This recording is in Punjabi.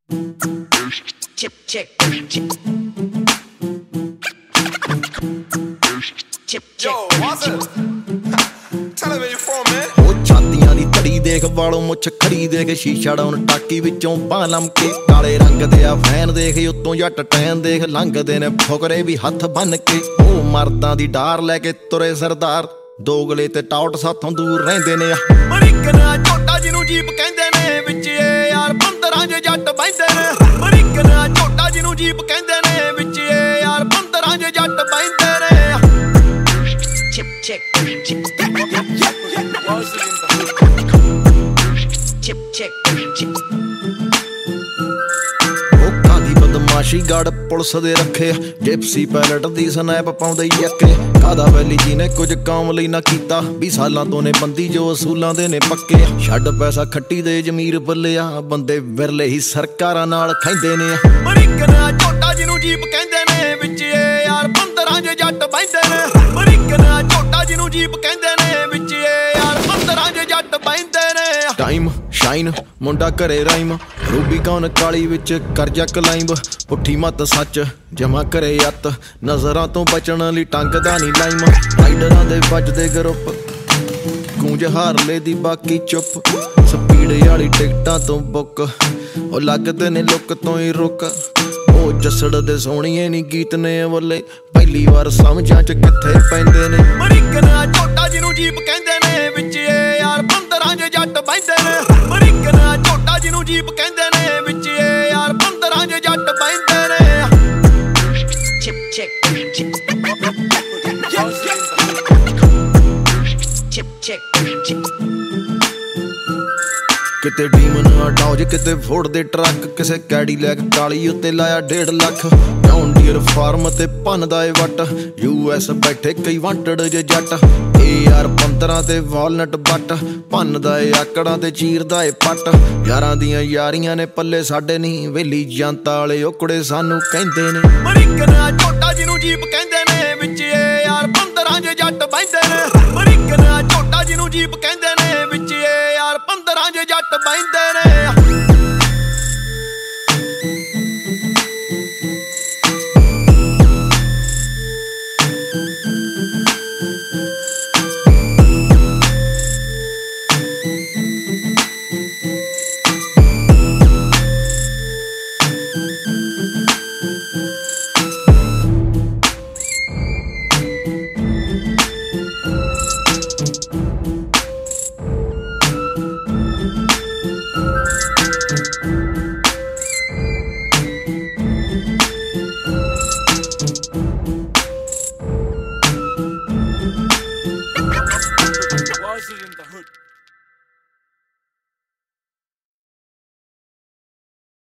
Chip check. Chip Yo, check. what's up? Tell me where you from, man. ਉਹ ਛਾਤੀਆਂ ਦੀ ਧੜੀ ਦੇਖ ਵਾਲੋਂ ਮੁੱਛ ਖੜੀ ਦੇਖ ਸ਼ੀਸ਼ਾ ਡਾਉਨ ਟਾਕੀ ਵਿੱਚੋਂ ਬਾਹ ਲਮਕੇ ਕਾਲੇ ਰੰਗ ਦੇ ਆ ਫੈਨ ਦੇਖ ਉੱਤੋਂ ਜੱਟ ਟੈਨ ਦੇਖ ਲੰਘਦੇ ਨੇ ਫੁਕਰੇ ਵੀ ਹੱਥ ਬੰਨ ਕੇ ਉਹ ਮਰਦਾਂ ਦੀ ਡਾਰ ਲੈ ਕੇ ਤੁਰੇ ਸਰਦਾਰ ਦੋਗਲੇ ਤੇ ਟੌਟ ਸਾਥੋਂ ਦੂਰ ਰਹਿੰਦੇ ਨੇ ਅਮਰੀਕਨ ਝੋਟਾ ਜਿਹਨੂੰ ਜੀਪ ਕਹਿੰਦੇ ਨੇ ਵਿੱਚ ਇਹ ਯਾਰ 15 ਜੇ ਜੱਟ ਬੈਂਦੇ ਨੇ ਅਮਰੀਕਨ ਝੋਟਾ ਜਿਹਨੂੰ ਜੀਪ ਕਹਿੰਦੇ ਨੇ ਵਿੱਚ ਇਹ ਯਾਰ 15 ਜੇ ਜੱਟ ਬੈਂਦੇ ਨੇ Chip check. Chip check. ਲੋਕਾਂ ਦੀ ਬਦਮਾਸ਼ੀ ਗੜ ਪੁਲਿਸ ਦੇ ਰੱਖੇ ਜਿਪਸੀ ਪੈਲਟ ਦੀ ਸਨੈਪ ਪਾਉਂਦੇ ਯੱਕੇ ਕਾਦਾ ਵੈਲੀ ਜੀ ਨੇ ਕੁਝ ਕੰਮ ਲਈ ਨਾ ਕੀਤਾ 20 ਸਾਲਾਂ ਤੋਂ ਨੇ ਬੰਦੀ ਜੋ ਅਸੂਲਾਂ ਦੇ ਨੇ ਪੱਕੇ ਛੱਡ ਪੈਸਾ ਖੱਟੀ ਦੇ ਜ਼ਮੀਰ ਬੱਲਿਆ ਬੰਦੇ ਵਿਰਲੇ ਹੀ ਸਰਕਾਰਾਂ ਨਾਲ ਖੈਂਦੇ ਨੇ ਅਮਰੀਕਨ ਝੋਟਾ ਜਿਹਨੂੰ ਜੀਪ ਕਹਿੰਦੇ ਨੇ ਵਿੱਚ ਇਹ ਯਾਰ 15 ਜੇ ਜੱਟ ਬੈਂਦੇ ਨੇ ਅਮਰੀਕਨ ਝੋਟਾ ਜਿਹਨੂੰ ਜੀਪ ਕਹਿੰਦੇ ਨੇ ਵਿੱਚ ਇਹ ਯਾਰ 15 ਜੇ ਜੱਟ ਬੈਂਦੇ ਨੇ ਟਾਈਮ ਸ਼ਾਈਨ ਮੁੰਡਾ ਘਰੇ ਰਾਈਮ ਰੂਬੀ ਕੌਨ ਕਾਲੀ ਵਿੱਚ ਕਰਜਾ ਕਲਾਈਂਬ ਪੁੱਠੀ ਮੱਤ ਸੱਚ ਜਮਾ ਕਰੇ ਅੱਤ ਨਜ਼ਰਾਂ ਤੋਂ ਬਚਣ ਲਈ ਟੰਗਦਾ ਨਹੀਂ ਲਾਈਮ ਰਾਈਡਰਾਂ ਦੇ ਵੱਜਦੇ ਗਰੁੱਪ ਗੂੰਜ ਹਾਰਲੇ ਦੀ ਬਾਕੀ ਚੁੱਪ ਸਪੀਡ ਵਾਲੀ ਟਿਕਟਾਂ ਤੋਂ ਬੁੱਕ ਉਹ ਲੱਗਦੇ ਨੇ ਲੁੱਕ ਤੋਂ ਹੀ ਰੁਕ ਉਹ ਜੱਸੜ ਦੇ ਸੋਹਣੀਏ ਨੀ ਗੀਤ ਨੇ ਵੱਲੇ ਪਹਿਲੀ ਵਾਰ ਸਮਝਾਂ ਚ ਕਿੱਥੇ ਪੈਂਦੇ ਨੇ ਅਮਰੀਕਨ ਝੋਟਾ ਜਿਹਨੂੰ ਜੀਪ ਕਹਿੰਦੇ ਨੇ ਵਿੱਚ ਇਹ ਯਾਰ 15 ਜੇ ਜੱਟ ਬੈਂਦੇ ਨੇ ਅਮਰੀਕਨ ਝੋਟਾ ਜਿਹਨੂੰ ਜੀਪ ਕਹਿੰਦੇ ਨੇ ਵਿੱਚ ਇਹ ਯਾਰ 15 ਜੇ ਜੱਟ ਬੈਂਦੇ ਨੇ Chip check. Chip check. ਕਿਤੇ ਡੀਮਨ ਡੌਜ ਕਿਤੇ ਫੋੜ ਦੇ ਟਰੱਕ ਕਿਸੇ ਕੈਡੀਲੈਕ ਕਾਲੀ ਉੱਤੇ ਲਾਇਆ 1.5 ਲੱਖ ਜੌਨ ਡੀਅਰ ਫਾਰਮ ਤੇ ਭੰਨਦਾ ਏ ਵੱਟ US ਬੈਠੇ ਕਈ ਵਾਂਟਡ ਜੇ ਜੱਟ AR 15 ਤੇ ਵਾਲਨਟ ਬੱਟ ਭੰਨਦਾ ਏ ਆਕੜਾਂ ਤੇ ਚੀਰਦਾ ਏ ਪੱਟ ਯਾਰਾਂ ਦੀਆਂ ਯਾਰੀਆਂ ਨੇ ਪੱਲੇ ਸਾਡੇ ਨਹੀਂ ਵੇਲੀ ਜਨਤਾ ਵਾਲੇ ਓਕੜੇ ਸਾਨੂੰ ਕਹਿੰਦੇ ਨੇ ਅਮਰੀਕਨ ਝੋਟਾ ਜਿਹਨੂੰ ਜੀਪ ਕਹਿੰਦੇ ਨੇ ਵਿੱਚ ਇਹ ਯਾਰ 15 ਜੇ ਜੱਟ ਬੈਂਦੇ ਨੇ ਅਮਰੀਕਨ ਝੋਟਾ ਜਿਹਨੂੰ ਜੀਪ ਕਹਿੰਦੇ ਨੇ ਵਿੱਚ ਇਹ ਯਾਰ 15 ਜੇ ਜੱਟ ਬੈਂਦੇ ਨੇ Washington.